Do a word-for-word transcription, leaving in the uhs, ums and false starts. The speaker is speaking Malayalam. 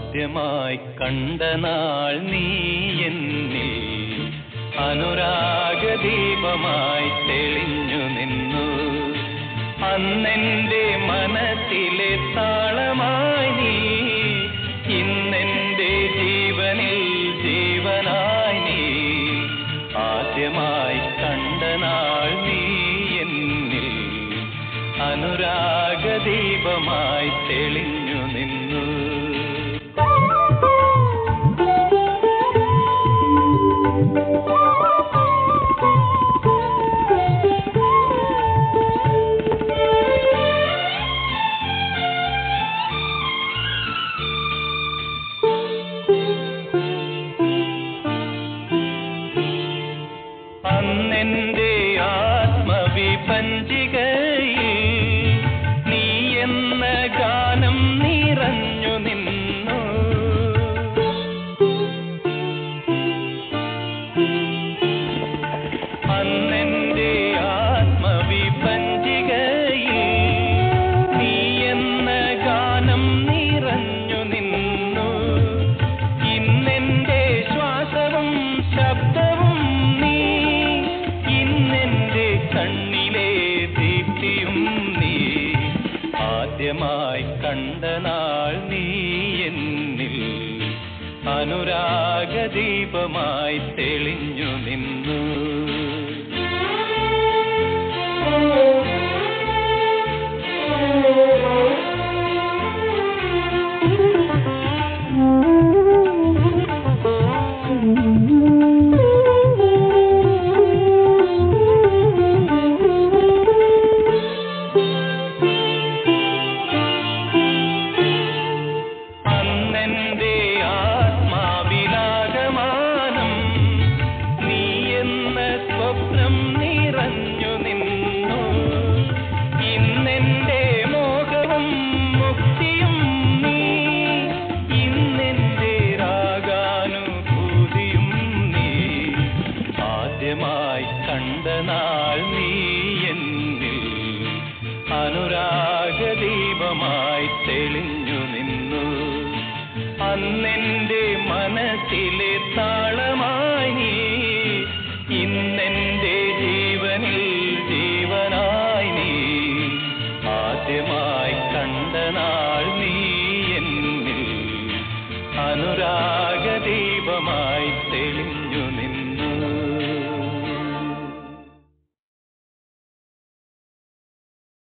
ആദ്യമായി കണ്ട നാൾ നീ എന്നിൽ അനുരാഗദീപമായി തെളിഞ്ഞു നിന്നു. അന്നെന്റെ മനസ്സിലെ താളമായി നീ, ഇന്നെന്റെ ജീവനിൽ ജീവനായി നീ. ആദ്യമായി കണ്ട നാൾ നീ എന്നിൽ അനുരാഗദീപമായി തെളിഞ്ഞു നിന്നു. അന്നെന്റെ ആത്മവിപഞ്ചികയിൽ നീ എന്ന ഗാനം നിറഞ്ഞു നിന്നു. അന്നെന്റെ ആത്മവിപഞ്ചികയിൽ നീ എന്ന ഗാനം നിറഞ്ഞു നിന്നു. ഇന്നെന്റെ ശ്വാസവും ശബ്ദവും കണ്ണിലെ ദീപ്തിയും നീ. ആദ്യമായി കണ്ട നാൾ നീ എന്നിൽ അനുരാഗദീപമായി തെളിഞ്ഞു നിന്നു. ആദ്യമായി കണ്ട നാൾ നീ എന്നിൽ അനുരാഗദീപമായി തെളിഞ്ഞു നിന്നു. അന്നെന്റെ മനസ്സിലെ താളമായി നീ, ഇന്നെന്റെ ജീവനിൽ ജീവനായി നീ. ആദ്യമായി കണ്ട നാൾ നീ എന്നിൽ അനുരാഗദീപമായി തെളിഞ്ഞു.